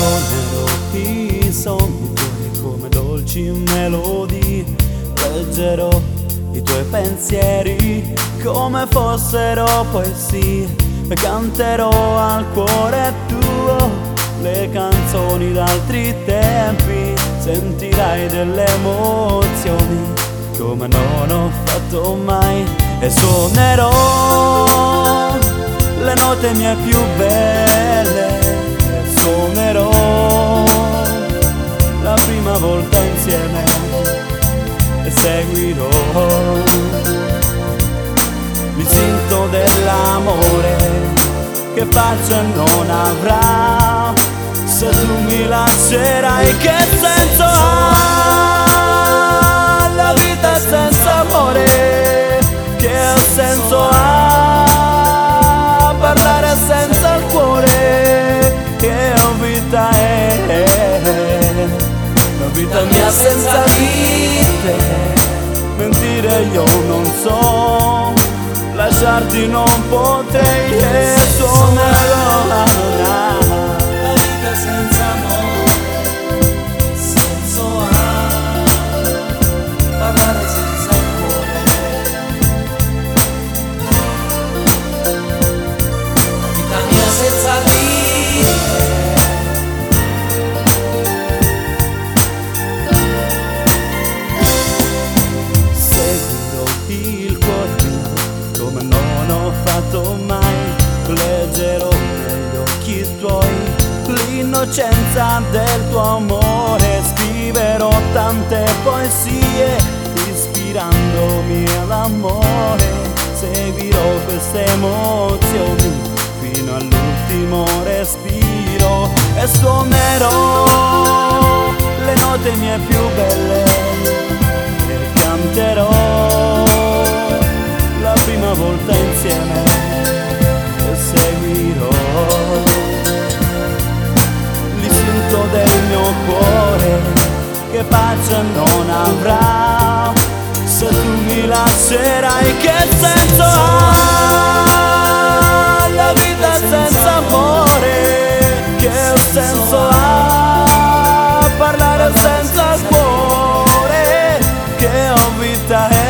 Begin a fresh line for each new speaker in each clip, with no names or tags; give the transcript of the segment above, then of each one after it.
Suonerò i sogni tuoi come dolci melodie, leggerò i tuoi pensieri come fossero poesie e canterò al cuore tuo le canzoni d'altri tempi. Sentirai delle emozioni come non ho fatto mai e suonerò le note mie più belle. Suonerò la prima volta insieme e seguirò l'istinto dell'amore che pace non avrà se tu mi lascerai. Che senso ha la vita senza amore? Che senso ha parlare senza il cuore? Che vita è la vita mia senza vite? Mentire io non so, lasciarti non potrei e suonerò la vita senza amore. Senso ha parlare senza il cuore? La vita mia senza vite. Mai leggerò negli occhi tuoi l'innocenza del tuo amore, scriverò tante poesie ispirandomi all'amore, seguirò queste emozioni fino all'ultimo respiro e suonerò le note mie più belle e canterò la prima volta insieme e seguirò l'istinto del mio cuore che pace non avrà se tu mi lascerai. Che senso ha la vita senza amore? Che senso ha parlare senza il cuore? Che vita è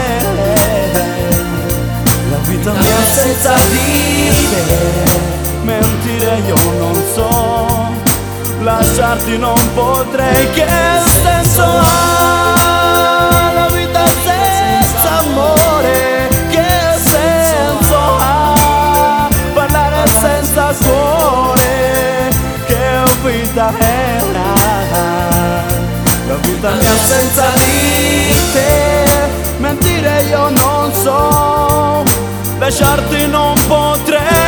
la vita mia senza vite? Mentire io non so, lasciarti non potrei. Che senso ha la vita senza amore? Che senso ha parlare senza cuore? Che vita è la vita mia senza vite? Mentire io non so, lasciarti non potrei.